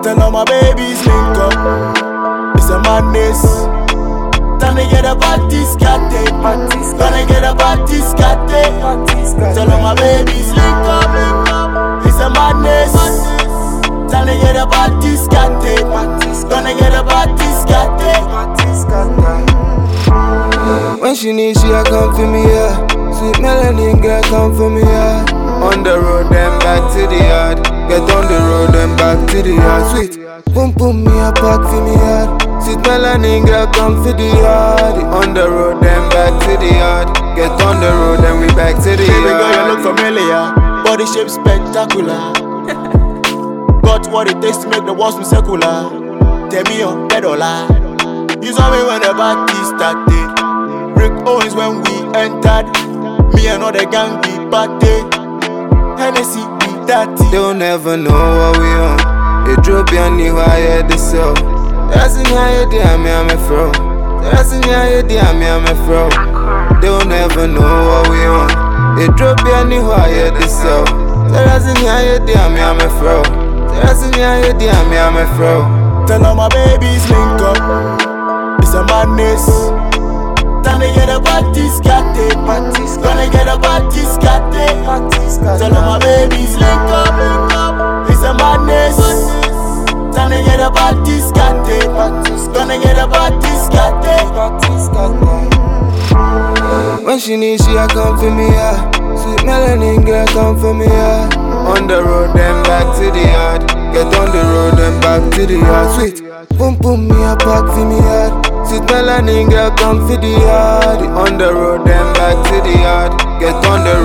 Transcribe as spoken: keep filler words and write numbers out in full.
Tell all my babies link up. It's a madness. Time to get a party scattered. Gonna get a party scattered. Tell all my babies link up. It's a madness. Time to get a party scattered. Gonna get a party scattered. When she needs, she a come for me, yeah. Sweet melanin girl, come for me, yeah. On the road, then back to the yard. Get on the road, then back to the yard. Sweet, boom boom, me a pack for me, yard. Sweet melanin girl, come for the yard. On the road, then back to the yard. Get on the road, then we back to the Baby yard. girl, you look familiar. Body shape spectacular. Got what it takes to make the walls secular. Tell me your pedola. You saw me when the party started. Rick Owens when we entered. Me and all the gang we party. Hennessy we dirty. They'll never know what we on. They drop you on you, I hear the soul. That's in your head, I'm a fro. That's in your head, I'm a fro. They'll never know what we on. They drop you on you, I hear the soul. That's in your head, I'm a fro. That's in your head, I'm a fro. Tell all my babies link up. It's a madness. Time to get a party scattered. Gonna get a party scattered. Tell all my babies link up. It's a madness. Time to get a party scattered. Gonna get a party scattered. When she needs, she a come for me, yeah. Sweet melanin girl, come for me, yeah. On the road, then back to the yard. Get on the road, then back to the yard. Sweet, boom boom, me a pack for me, yard. Sweet melanin girl, come for the yard. On the road, then back to the yard. Get on the